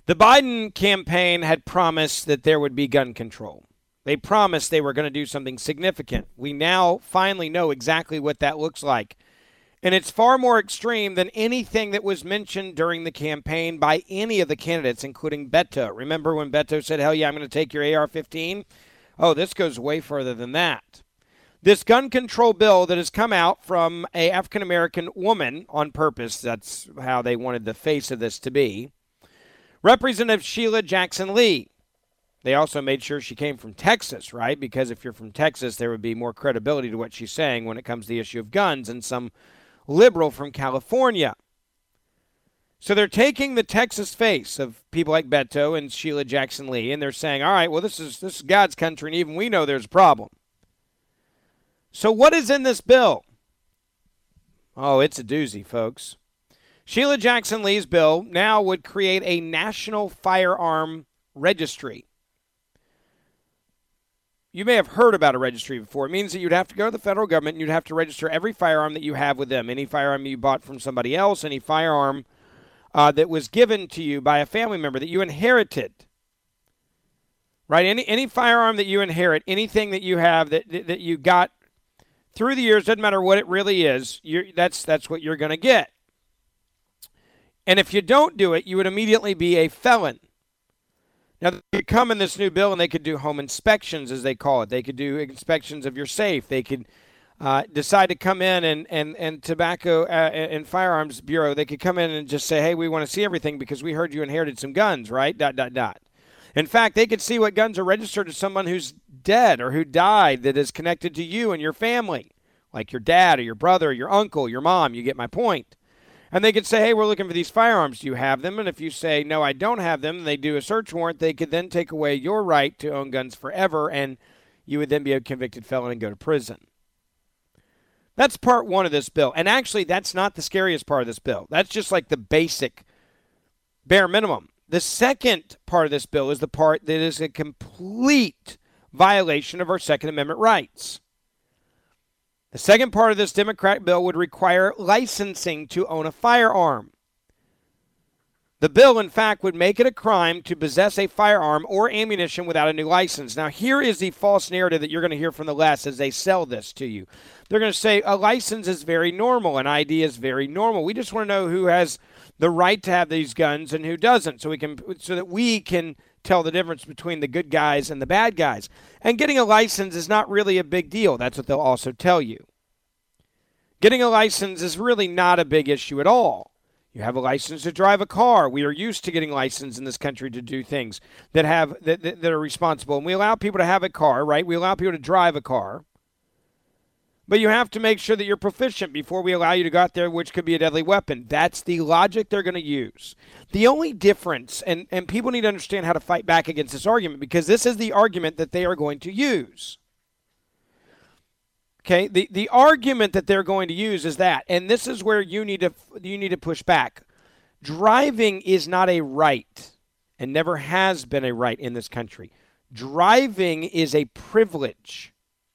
The Biden campaign had promised that there would be gun control. They promised they were going to do something significant. We now finally know exactly what that looks like. And it's far more extreme than anything that was mentioned during the campaign by any of the candidates, including Beto. Remember when Beto said, hell yeah, I'm going to take your AR-15? Oh, this goes way further than that. This gun control bill that has come out from an African-American woman on purpose, that's how they wanted the face of this to be, Representative Sheila Jackson Lee. They also made sure she came from Texas, right? Because if you're from Texas, there would be more credibility to what she's saying when it comes to the issue of guns, and some liberal from California. So they're taking the Texas face of people like Beto and Sheila Jackson Lee, and they're saying, all right, well, this is God's country, and even we know there's a problem. So what is in this bill? Oh, it's a doozy, folks. Sheila Jackson Lee's bill now would create a national firearm registry. You may have heard about a registry before. It means that you'd have to go to the federal government and you'd have to register every firearm that you have with them. Any firearm you bought from somebody else, any firearm that was given to you by a family member that you inherited. Right? Any firearm that you inherit, anything that you have that you got through the years, doesn't matter what it really is, that's what you're going to get. And if you don't do it, you would immediately be a felon. Now, they could come in this new bill and they could do home inspections, as they call it. They could do inspections of your safe. They could decide to come in and Tobacco and Firearms Bureau, they could come in and just say, hey, we want to see everything because we heard you inherited some guns, right? ... In fact, they could see what guns are registered to someone who's dead or who died that is connected to you and your family, like your dad or your brother or your uncle, your mom. You get my point. And they could say, hey, we're looking for these firearms. Do you have them? And if you say, no, I don't have them, and they do a search warrant, they could then take away your right to own guns forever, and you would then be a convicted felon and go to prison. That's part one of this bill. And actually, that's not the scariest part of this bill. That's just like the basic bare minimum. The second part of this bill is the part that is a complete violation of our Second Amendment rights. The second part of this Democrat bill would require licensing to own a firearm. The bill, in fact, would make it a crime to possess a firearm or ammunition without a new license. Now, here is the false narrative that you're going to hear from the left as they sell this to you. They're going to say a license is very normal, an ID is very normal. We just want to know who has the right to have these guns and who doesn't, so that we can tell the difference between the good guys and the bad guys. And getting a license is not really a big deal. That's what they'll also tell you. Getting a license is really not a big issue at all. You have a license to drive a car. We are used to getting licensed in this country to do things that are responsible. And we allow people to have a car, right? We allow people to drive a car. But you have to make sure that you're proficient before we allow you to go out there, which could be a deadly weapon. That's the logic they're going to use. The only difference, and people need to understand how to fight back against this argument, because this is the argument that they are going to use. Okay, the argument that they're going to use is that, and this is where you need to push back. Driving is not a right, and never has been a right in this country. Driving is a privilege.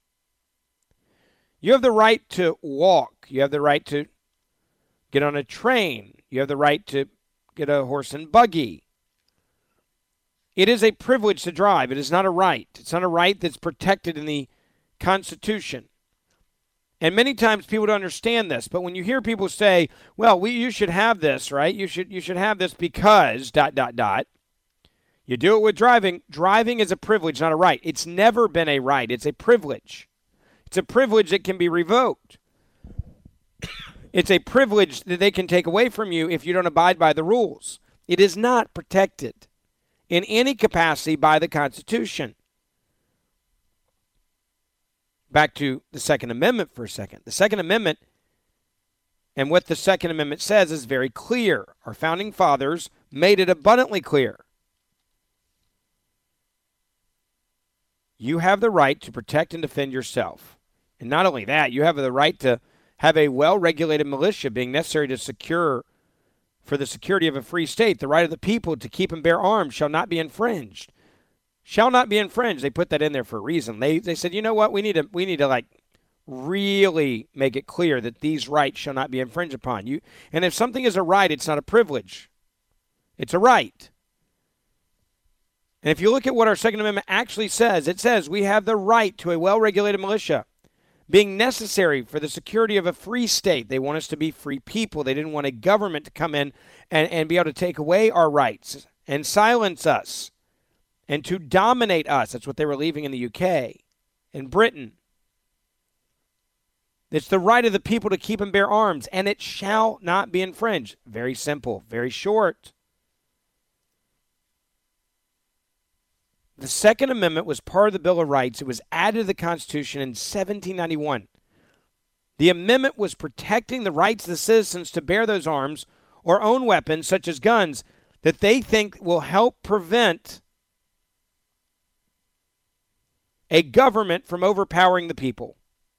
You have the right to walk. You have the right to get on a train. You have the right to get a horse and buggy. It is a privilege to drive. It is not a right. It's not a right that's protected in the Constitution. And many times people don't understand this, but when you hear people say, well, you should have this, right? You should have this because ... You do it with driving. Driving is a privilege, not a right. It's never been a right. It's a privilege. It's a privilege that can be revoked. It's a privilege that they can take away from you if you don't abide by the rules. It is not protected in any capacity by the Constitution. Back to the Second Amendment for a second. The Second Amendment, and what the Second Amendment says, is very clear. Our founding fathers made it abundantly clear. You have the right to protect and defend yourself. And not only that, you have the right to have a well-regulated militia being necessary to secure for the security of a free state. The right of the people to keep and bear arms shall not be infringed. Shall not be infringed. They put that in there for a reason. They said, you know what, we need to like really make it clear that these rights shall not be infringed upon. And if something is a right, it's not a privilege. It's a right. And if you look at what our Second Amendment actually says, it says we have the right to a well-regulated militia, being necessary for the security of a free state. They want us to be free people. They didn't want a government to come in and be able to take away our rights and silence us and to dominate us. That's what they were leaving in the UK and Britain. It's the right of the people to keep and bear arms, and it shall not be infringed. Very simple, very short. The Second Amendment was part of the Bill of Rights. It was added to the Constitution in 1791. The amendment was protecting the rights of the citizens to bear those arms or own weapons, such as guns, that they think will help prevent a government from overpowering the people.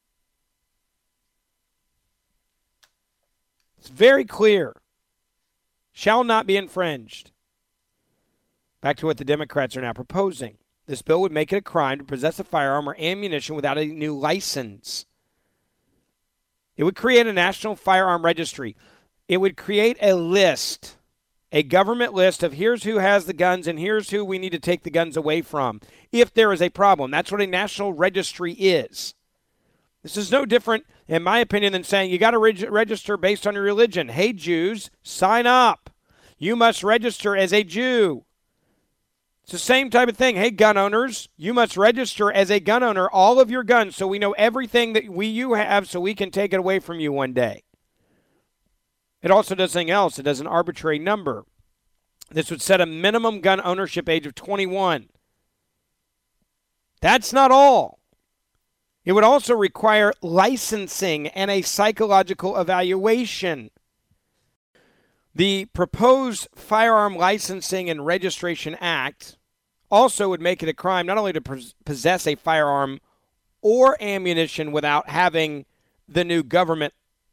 It's very clear. Shall not be infringed. Back to what the Democrats are now proposing. This bill would make it a crime to possess a firearm or ammunition without a new license. It would create a national firearm registry. It would create a list, a government list of here's who has the guns and here's who we need to take the guns away from if there is a problem. That's what a national registry is. This is no different, in my opinion, than saying you got to register based on your religion. Hey, Jews, sign up. You must register as a Jew. It's the same type of thing. Hey, gun owners, you must register as a gun owner all of your guns so we know everything that you have so we can take it away from you one day. It also does something else. It does an arbitrary number. This would set a minimum gun ownership age of 21. That's not all. It would also require licensing and a psychological evaluation. The proposed Firearm Licensing and Registration Act also would make it a crime not only to possess a firearm or ammunition without having the new government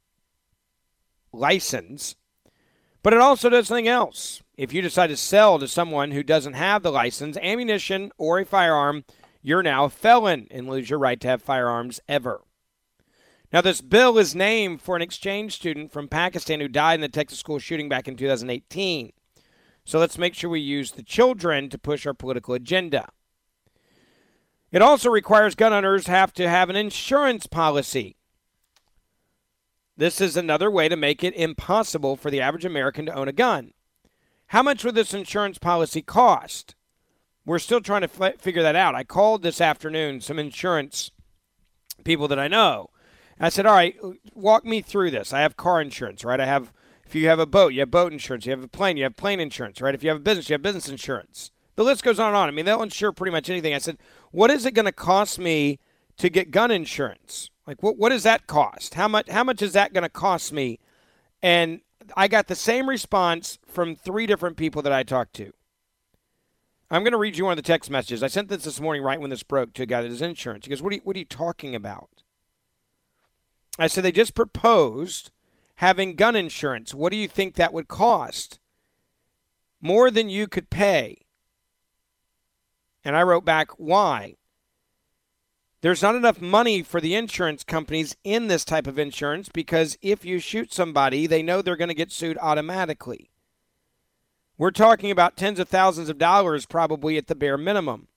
license, but it also does something else. If you decide to sell to someone who doesn't have the license, ammunition, or a firearm, you're now a felon and lose your right to have firearms ever. Now, this bill is named for an exchange student from Pakistan who died in the Texas school shooting back in 2018. So let's make sure we use the children to push our political agenda. It also requires gun owners have to have an insurance policy. This is another way to make it impossible for the average American to own a gun. How much would this insurance policy cost? We're still trying to figure that out. I called this afternoon some insurance people that I know. I said, all right, walk me through this. I have car insurance, right? If you have a boat, you have boat insurance. You have a plane, you have plane insurance, right? If you have a business, you have business insurance. The list goes on and on. I mean, they'll insure pretty much anything. I said, what is it going to cost me to get gun insurance? Like, what does that cost? How much is that going to cost me? And I got the same response from 3 different people that I talked to. I'm going to read you one of the text messages. I sent this morning right when this broke to a guy that has insurance. He goes, what are you talking about? I said, they just proposed having gun insurance. What do you think that would cost? More than you could pay. And I wrote back, why? There's not enough money for the insurance companies in this type of insurance because if you shoot somebody, they know they're going to get sued automatically. We're talking about tens of thousands of dollars probably at the bare minimum.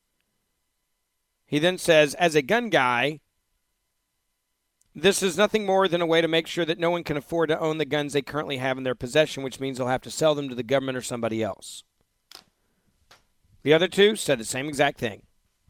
He then says, as a gun guy, this is nothing more than a way to make sure that no one can afford to own the guns they currently have in their possession, which means they'll have to sell them to the government or somebody else. The other 2 said the same exact thing.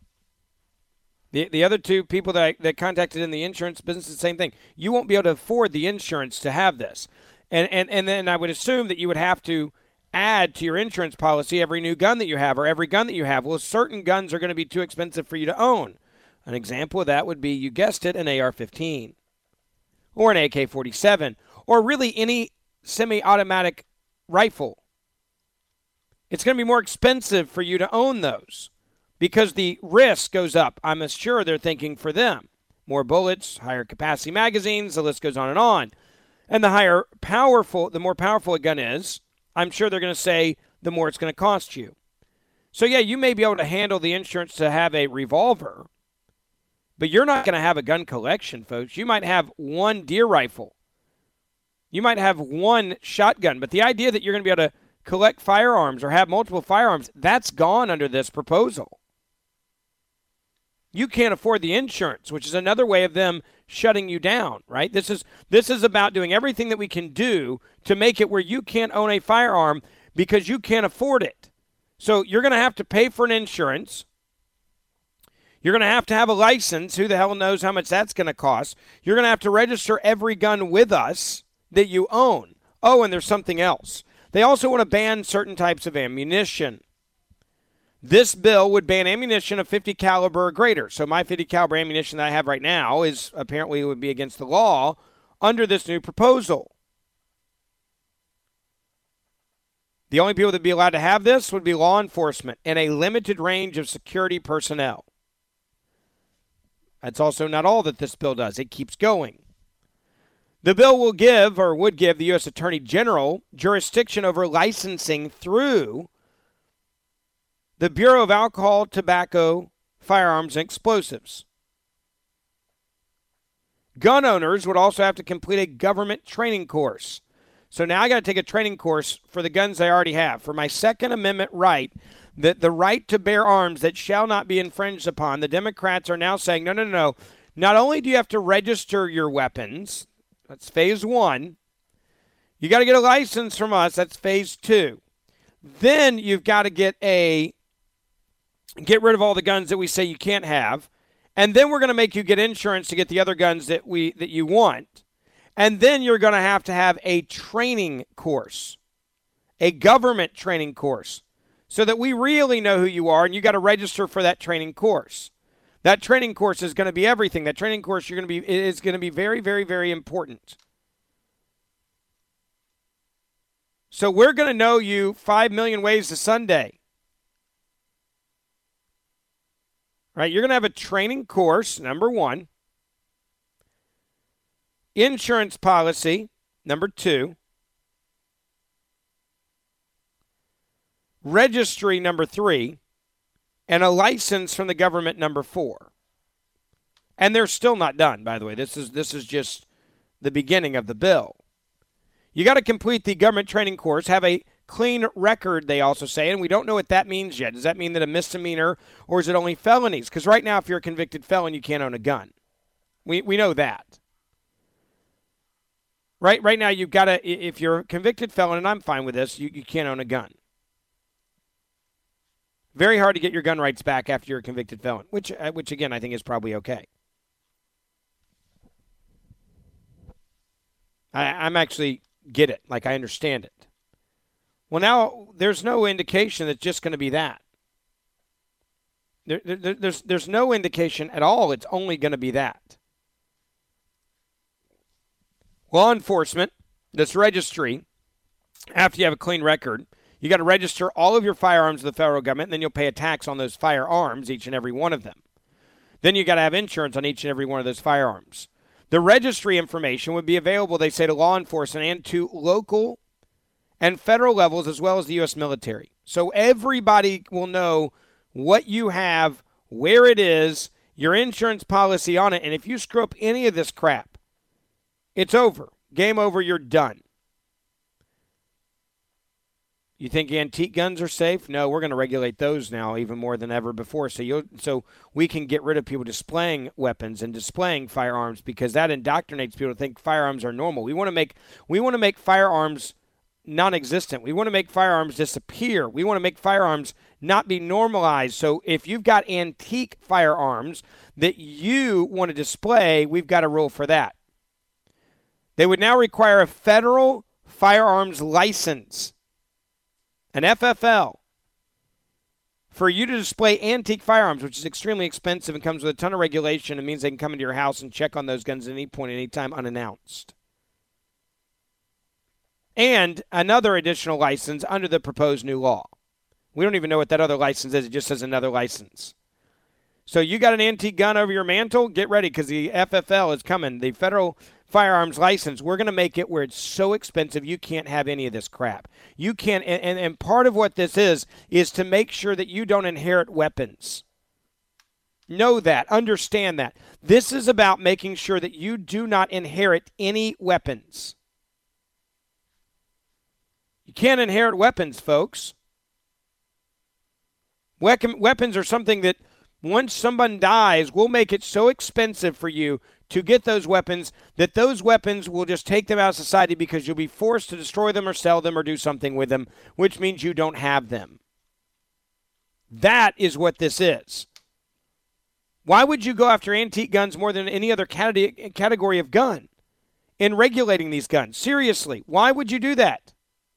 The other 2 people that contacted in the insurance business, the same thing. You won't be able to afford the insurance to have this. And then I would assume that you would have to add to your insurance policy every new gun that you have or every gun that you have. Well, certain guns are going to be too expensive for you to own. An example of that would be, you guessed it, an AR-15 or an AK-47 or really any semi-automatic rifle. It's going to be more expensive for you to own those because the risk goes up. I'm sure they're thinking for them. More bullets, higher capacity magazines, the list goes on and on. And the more powerful a gun is, I'm sure they're going to say the more it's going to cost you. So yeah, you may be able to handle the insurance to have a revolver, but you're not going to have a gun collection, folks. You might have one deer rifle. You might have one shotgun, but the idea that you're going to be able to collect firearms or have multiple firearms, that's gone under this proposal. You can't afford the insurance, which is another way of them shutting you down, right? This is about doing everything that we can do to make it where you can't own a firearm because you can't afford it. So you're going to have to pay for an insurance. You're going to have a license. Who the hell knows how much that's going to cost? You're going to have to register every gun with us that you own. Oh, and there's something else. They also want to ban certain types of ammunition. This bill would ban ammunition of 50 caliber or greater. So my 50 caliber ammunition that I have right now is apparently would be against the law under this new proposal. The only people that would be allowed to have this would be law enforcement and a limited range of security personnel. That's also not all that this bill does. It keeps going. The bill would give the U.S. Attorney General jurisdiction over licensing through the Bureau of Alcohol, Tobacco, Firearms, and Explosives. Gun owners would also have to complete a government training course. So now I got to take a training course for the guns I already have. For my Second Amendment right, that the right to bear arms that shall not be infringed upon, the Democrats are now saying, no. Not only do you have to register your weapons, that's phase one, you got to get a license from us, that's phase two. Then you've got to get rid of all the guns that we say you can't have, and then we're going to make you get insurance to get the other guns that you want. And then you're going to have a training course, a government training course, so that we really know who you are, and you got to register for that training course. That training course is going to be everything. That training course is going to be very, very, very important. So we're going to know you 5 million ways to Sunday. Right? You're going to have a training course, number one. Insurance policy, number two. Registry, number three. And a license from the government, number four. And they're still not done, by the way. This is just the beginning of the bill. You got to complete the government training course, have a clean record, they also say, and we don't know what that means yet. Does that mean that a misdemeanor, or is it only felonies? Because right now, if you're a convicted felon, you can't own a gun. We know that. Right now, you've got to, if you're a convicted felon, and I'm fine with this, you can't own a gun. Very hard to get your gun rights back after you're a convicted felon, which again, I think is probably okay. I'm actually get it. Like, I understand it. Well, now there's no indication that it's just going to be that. There's no indication at all it's only going to be that. Law enforcement, this registry, after you have a clean record, you got to register all of your firearms with the federal government, and then you'll pay a tax on those firearms, each and every one of them. Then you got to have insurance on each and every one of those firearms. The registry information would be available, they say, to law enforcement and to local and federal levels, as well as the U.S. military. So everybody will know what you have, where it is, your insurance policy on it, and if you screw up any of this crap, it's over. Game over, you're done. You think antique guns are safe? No, we're going to regulate those now even more than ever before. So we can get rid of people displaying weapons and displaying firearms, because that indoctrinates people to think firearms are normal. We want to make firearms non-existent. We want to make firearms disappear. We want to make firearms not be normalized. So if you've got antique firearms that you want to display, we've got a rule for that. They would now require a federal firearms license, an FFL, for you to display antique firearms, which is extremely expensive and comes with a ton of regulation. It means they can come into your house and check on those guns at any point, any time, unannounced. And another additional license under the proposed new law. We don't even know what that other license is. It just says another license. So you got an antique gun over your mantle? Get ready, because the FFL is coming. The federal firearms license, we're going to make it where it's so expensive you can't have any of this crap. You can't, and part of what this is to make sure that you don't inherit weapons. Know that. Understand that. This is about making sure that you do not inherit any weapons. You can't inherit weapons, folks. Weapons are something that once someone dies, will make it so expensive for you to get those weapons that those weapons will just take them out of society because you'll be forced to destroy them or sell them or do something with them, which means you don't have them. That is what this is. Why would you go after antique guns more than any other category of gun in regulating these guns? Seriously, why would you do that?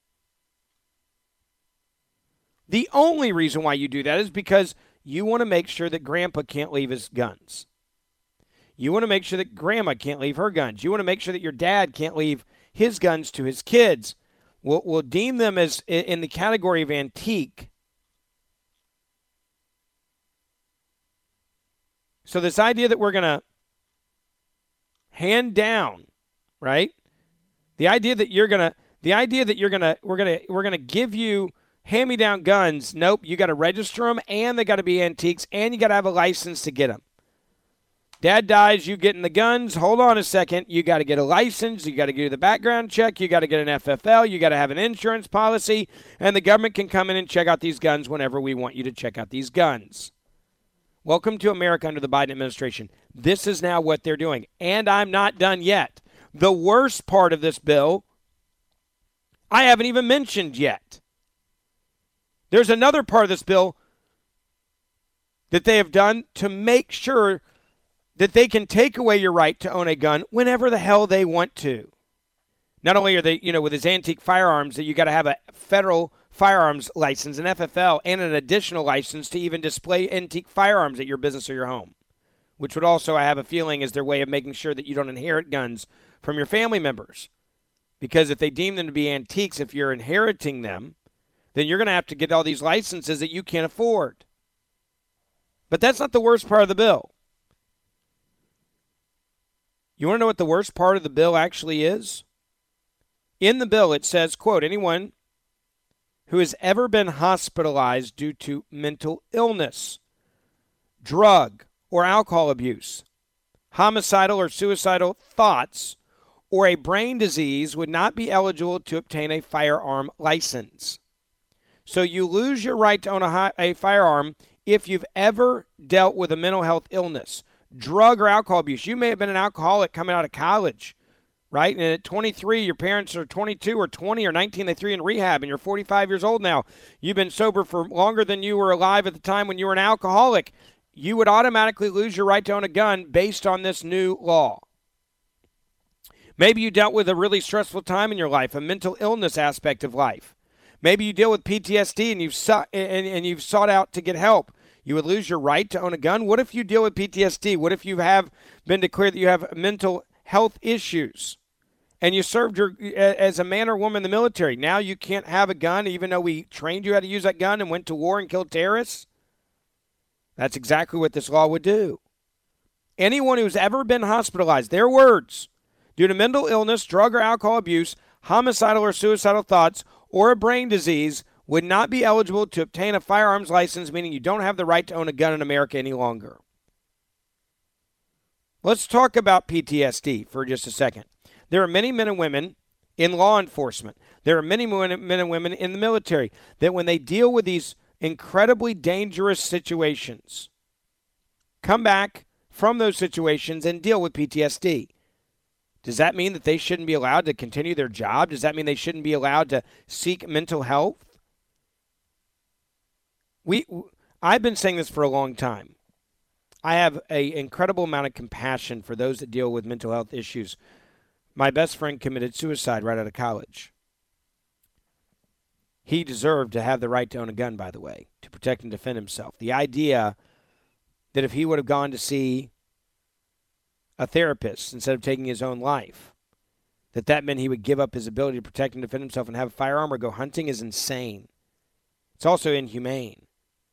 The only reason why you do that is because you want to make sure that grandpa can't leave his guns. You want to make sure that grandma can't leave her guns. You want to make sure that your dad can't leave his guns to his kids. We'll deem them as in the category of antique. So this idea that we're going to hand down, right? We're going to give you hand-me-down guns. Nope, you got to register them, and they got to be antiques, and you got to have a license to get them. Dad dies, you getting the guns. Hold on a second. You got to get a license. You got to do the background check. You got to get an FFL. You got to have an insurance policy, and the government can come in and check out these guns whenever we want you to check out these guns. Welcome to America under the Biden administration. This is now what they're doing, and I'm not done yet. The worst part of this bill, I haven't even mentioned yet. There's another part of this bill that they have done to make sure that they can take away your right to own a gun whenever the hell they want to. Not only are they, with his antique firearms, that you got to have a federal firearms license, an FFL, and an additional license to even display antique firearms at your business or your home, which would also, I have a feeling, is their way of making sure that you don't inherit guns from your family members. Because if they deem them to be antiques, if you're inheriting them, then you're going to have to get all these licenses that you can't afford. But that's not the worst part of the bill. You want to know what the worst part of the bill actually is? In the bill, it says, quote, anyone who has ever been hospitalized due to mental illness, drug or alcohol abuse, homicidal or suicidal thoughts, or a brain disease would not be eligible to obtain a firearm license. So you lose your right to own a firearm if you've ever dealt with a mental health illness, drug or alcohol abuse. You may have been an alcoholic coming out of college, right? And at 23, your parents are 22 or 20 or 19, they threw you in rehab, and you're 45 years old now. You've been sober for longer than you were alive at the time when you were an alcoholic. You would automatically lose your right to own a gun based on this new law. Maybe you dealt with a really stressful time in your life, a mental illness aspect of life. Maybe you deal with PTSD and you've sought out to get help. You would lose your right to own a gun. What if you deal with PTSD? What if you have been declared that you have mental health issues and you served as a man or woman in the military? Now you can't have a gun even though we trained you how to use that gun and went to war and killed terrorists? That's exactly what this law would do. Anyone who's ever been hospitalized, their words, due to mental illness, drug or alcohol abuse, homicidal or suicidal thoughts, or a brain disease would not be eligible to obtain a firearms license, meaning you don't have the right to own a gun in America any longer. Let's talk about PTSD for just a second. There are many men and women in law enforcement. There are many men and women in the military that when they deal with these incredibly dangerous situations, come back from those situations and deal with PTSD. Does that mean that they shouldn't be allowed to continue their job? Does that mean they shouldn't be allowed to seek mental health? I've been saying this for a long time. I have an incredible amount of compassion for those that deal with mental health issues. My best friend committed suicide right out of college. He deserved to have the right to own a gun, by the way, to protect and defend himself. The idea that if he would have gone to see a therapist instead of taking his own life, that meant he would give up his ability to protect and defend himself and have a firearm or go hunting is insane. It's also inhumane.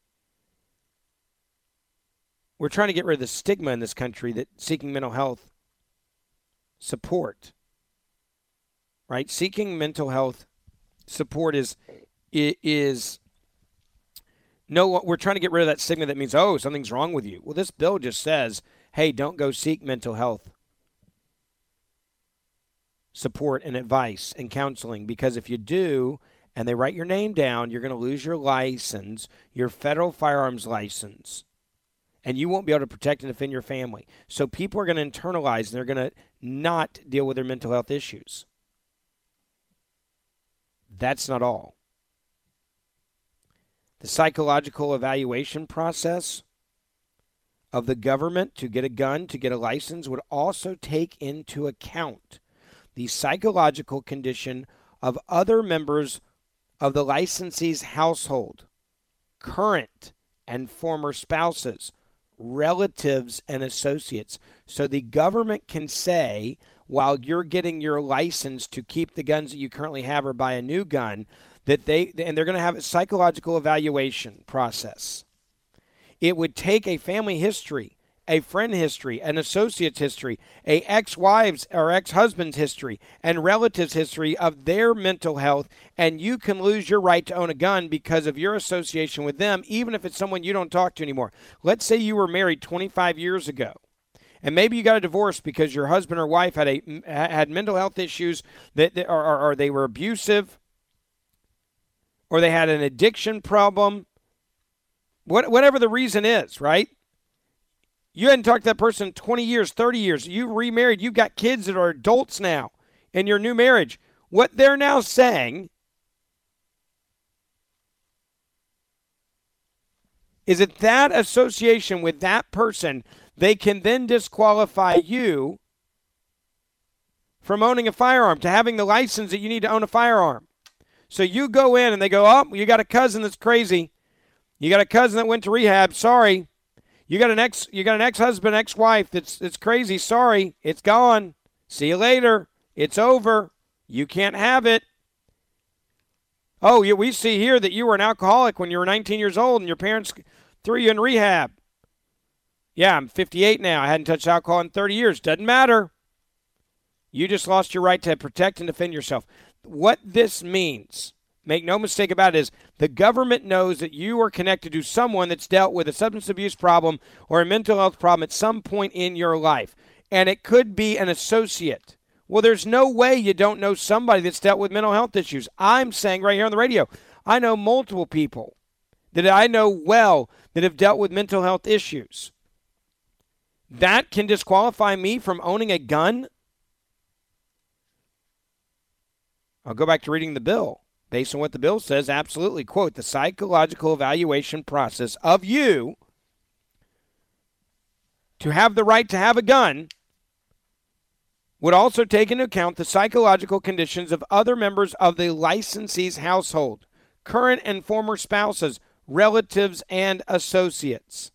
We're trying to get rid of the stigma in this country that seeking mental health support, right? Seeking mental health support is no, we're trying to get rid of that stigma that means, oh, something's wrong with you. Well, this bill just says, hey, don't go seek mental health support and advice and counseling, because if you do and they write your name down, you're going to lose your license, your federal firearms license, and you won't be able to protect and defend your family. So people are going to internalize, and they're going to not deal with their mental health issues. That's not all. The psychological evaluation process of the government to get a gun, to get a license, would also take into account the psychological condition of other members of the licensee's household, current and former spouses, relatives, and associates. So the government can say, while you're getting your license to keep the guns that you currently have or buy a new gun, that they're going to have a psychological evaluation process. It would take a family history, a friend history, an associate's history, a ex-wife's or ex-husband's history, and relatives' history of their mental health, and you can lose your right to own a gun because of your association with them, even if it's someone you don't talk to anymore. Let's say you were married 25 years ago, and maybe you got a divorce because your husband or wife had mental health issues, or they were abusive, or they had an addiction problem. Whatever the reason is, right? You hadn't talked to that person in 20 years, 30 years. You remarried. You've got kids that are adults now in your new marriage. What they're now saying is that association with that person, they can then disqualify you from owning a firearm, to having the license that you need to own a firearm. So you go in and they go, oh, you got a cousin that's crazy. You got a cousin that went to rehab. Sorry. You got an ex-husband, ex-wife that's crazy. Sorry. It's gone. See you later. It's over. You can't have it. Oh, we see here that you were an alcoholic when you were 19 years old and your parents threw you in rehab. Yeah, I'm 58 now. I hadn't touched alcohol in 30 years. Doesn't matter. You just lost your right to protect and defend yourself. What this means, make no mistake about it, is the government knows that you are connected to someone that's dealt with a substance abuse problem or a mental health problem at some point in your life. And it could be an associate. Well, there's no way you don't know somebody that's dealt with mental health issues. I'm saying right here on the radio, I know multiple people that I know well that have dealt with mental health issues. That can disqualify me from owning a gun? I'll go back to reading the bill. Based on what the bill says, absolutely, quote, the psychological evaluation process of you to have the right to have a gun would also take into account the psychological conditions of other members of the licensee's household, current and former spouses, relatives, and associates.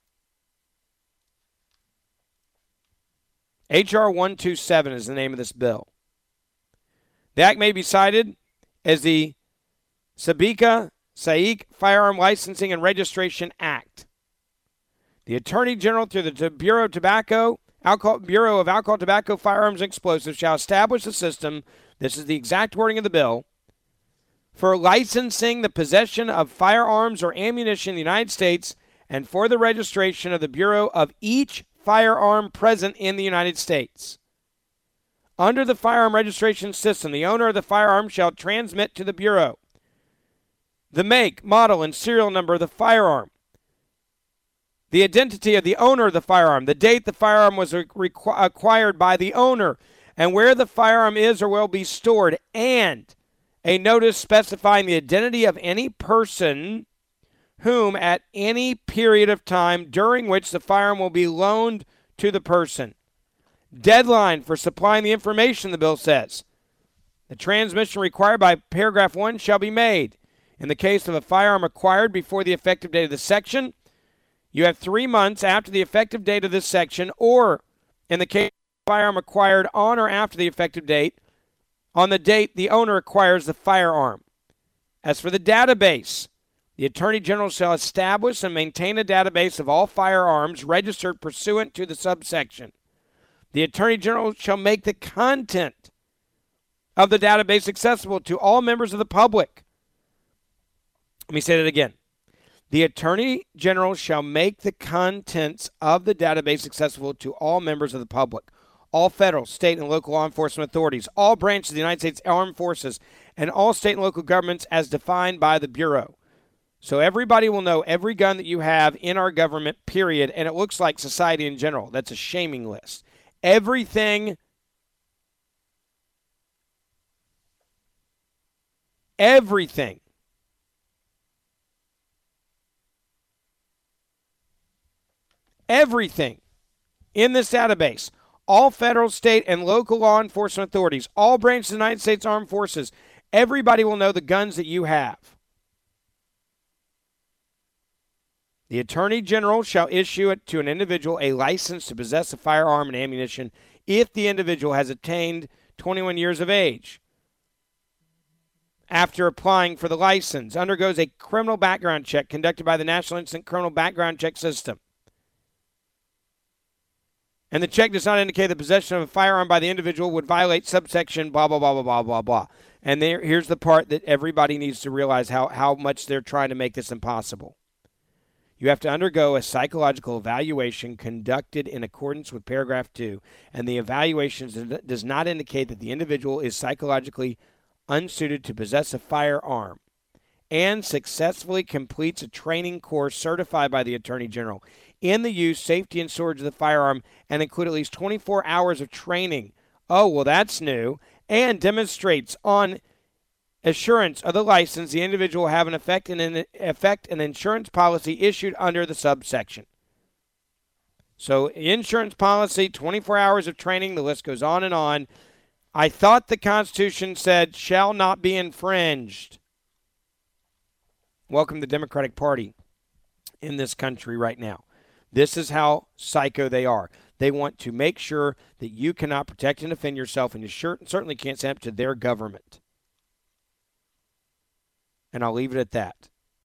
H.R. 127 is the name of this bill. The act may be cited as the Sabika-Saik Firearm Licensing and Registration Act. The Attorney General, through the Bureau of Alcohol, Tobacco, Firearms, and Explosives, shall establish a system, this is the exact wording of the bill, for licensing the possession of firearms or ammunition in the United States and for the registration of the Bureau of each firearm present in the United States. Under the firearm registration system, the owner of the firearm shall transmit to the Bureau the make, model, and serial number of the firearm, the identity of the owner of the firearm, the date the firearm was acquired by the owner, and where the firearm is or will be stored, and a notice specifying the identity of any person whom at any period of time during which the firearm will be loaned to the person. Deadline for supplying the information, the bill says. The transmission required by paragraph 1 shall be made. In the case of a firearm acquired before the effective date of this section, you have 3 months after the effective date of this section, or in the case of a firearm acquired on or after the effective date, on the date the owner acquires the firearm. As for the database, the Attorney General shall establish and maintain a database of all firearms registered pursuant to the subsection. The Attorney General shall make the content of the database accessible to all members of the public. Let me say that again. The Attorney General shall make the contents of the database accessible to all members of the public, all federal, state, and local law enforcement authorities, all branches of the United States Armed Forces, and all state and local governments as defined by the Bureau. So everybody will know every gun that you have in our government, period, and it looks like society in general. That's a shaming list. Everything in this database, all federal, state, and local law enforcement authorities, all branches of the United States Armed Forces, everybody will know the guns that you have. The Attorney General shall issue it to an individual a license to possess a firearm and ammunition if the individual has attained 21 years of age. After applying for the license, undergoes a criminal background check conducted by the National Instant Criminal Background Check System. And the check does not indicate the possession of a firearm by the individual would violate subsection blah, blah, blah, blah, blah, blah, blah. And here's the part that everybody needs to realize how much they're trying to make this impossible. You have to undergo a psychological evaluation conducted in accordance with paragraph 2, and the evaluation does not indicate that the individual is psychologically unsuited to possess a firearm and successfully completes a training course certified by the Attorney General in the use, safety, and storage of the firearm and include at least 24 hours of training. Oh, well, that's new. And demonstrates on assurance of the license the individual will have an effect an insurance policy issued under the subsection. So insurance policy, 24 hours of training, the list goes on and on. I thought the Constitution said shall not be infringed. Welcome to the Democratic Party in this country right now. This is how psycho they are. They want to make sure that you cannot protect and defend yourself, and you certainly can't stand up to their government. And I'll leave it at that.